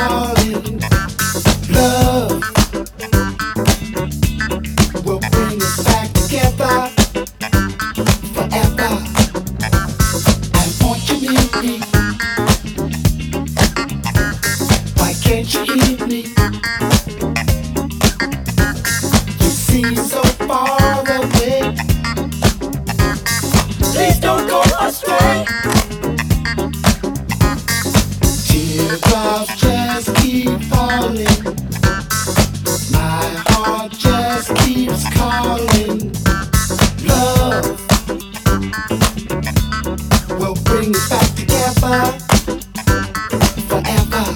calling. Love will bring us back together forever. And won't you need me? Why can't you hear me? You seem so far away. Please don't go astray. Teardrops just keep falling. My heart just keeps calling. Love will bring us back together forever.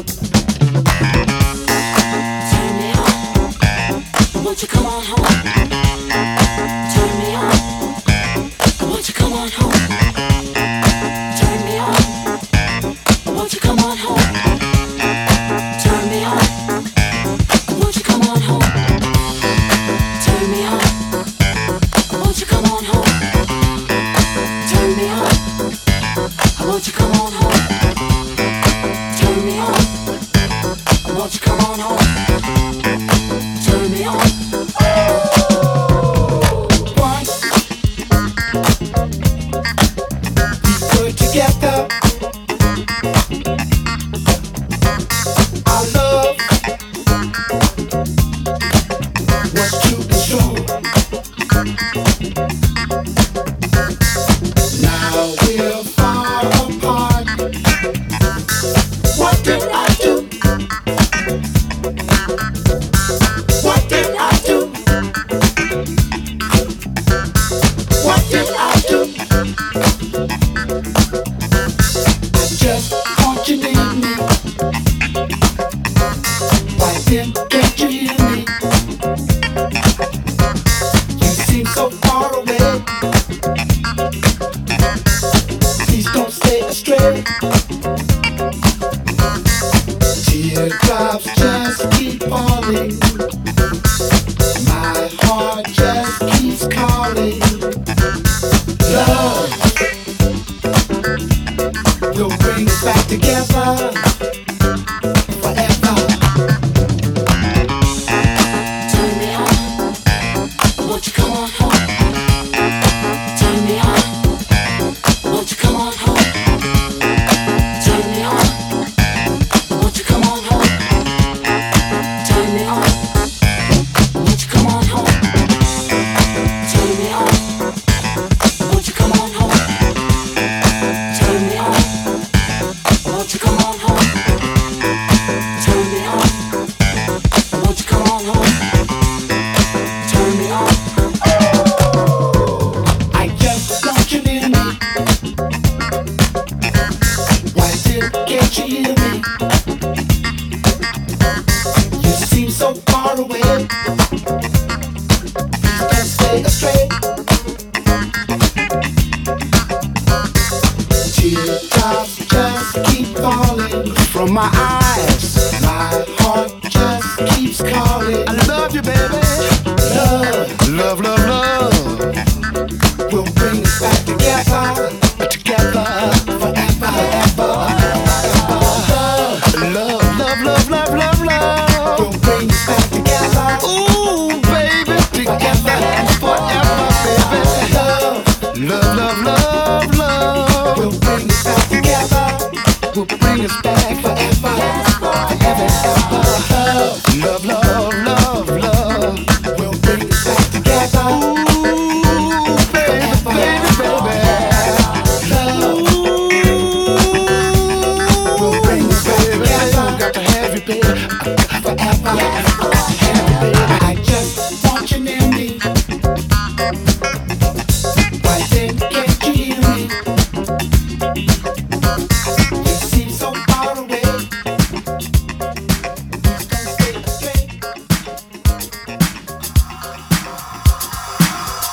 Turn me on, won't you come on home? Turn me on, won't you come on home? Turn me on, won't you come on home? Turn me on, won't you come on home? Turn me on, won't you come on home? Turn me on, won't you come on home? Turn me on, won't you come on home? Turn me on. Once we were together, our love was true and strong. Now we're far apart. What did I do? What did I do? What did I do? I just want you near me. Why then can't you hear me? You seem so far away. Please don't stay astray. Teardrops just keep falling. My heart just keeps calling. Love will bring us back together forever. Turn me on, won't you come on home? Turn me on, won't you come on home? Turn me on, won't you come on home? Turn me on, won't you come on home? Turn me on, won't you come on home? Turn me on, won't you come on home? Turn me on, won't you come on home? Turn me on. I just want you near me. Why can't you hear me? You seem so far away. Please don't stay astray. Teardrops just keep falling from my eyes. My heart just keeps calling. I love you, baby. Love, love, love, love will bring us back together, together forever, ever. Love, love, love, love, love, love will bring us back together. Ooh, baby, together and forever, baby. Love, love, love, love, love will bring us back together. Will bring us back forever, forever, ever.